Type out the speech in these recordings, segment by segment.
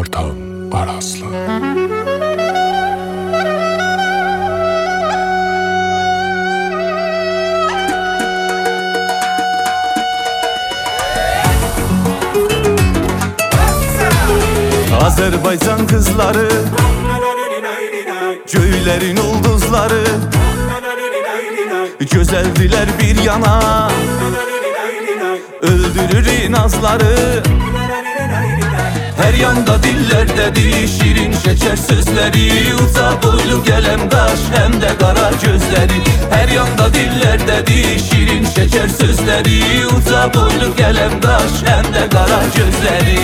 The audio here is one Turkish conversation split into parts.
ortağım Arazlı. Azerbaycan kızları, köylerin ulduzları, güzeldiler bir yana, öldürür nazları. Her yanda dillerdedir şirin şeker sözleri, uza boylu gelemdaş hem de kara gözleri. Her yanda dillerdedir şirin şeker sözleri, uza boylu gelemdaş hem de kara gözleri.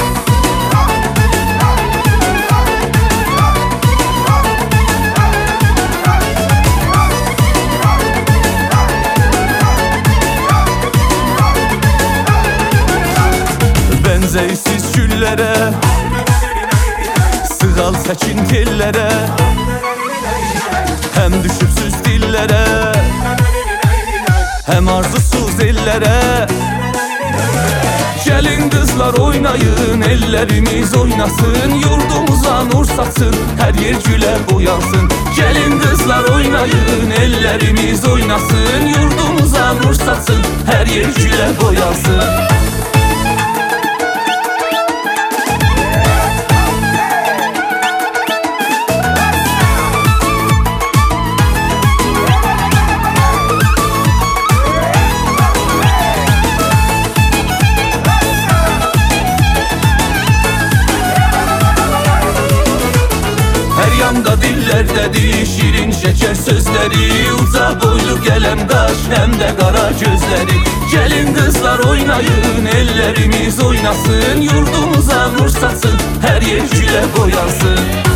Benzeysiz güllere, sığal səkin tellərə, hem düşübsüz dillere, hem arzusuz ellere. Gelin kızlar oynayın, ellerimiz oynasın, yurdumuza nur satsın, her yer güle boyansın. Gelin kızlar oynayın, ellerimiz oynasın, yurdumuza nur satsın, her yer güle boyansın. Yanda dillerdedir şirin şeker sözleri, uza boylu gelemdaş hem de kara gözleri. Gelin kızlar oynayın, ellerimiz oynasın, yurdumuza nur satsın, her yer güle boyansın.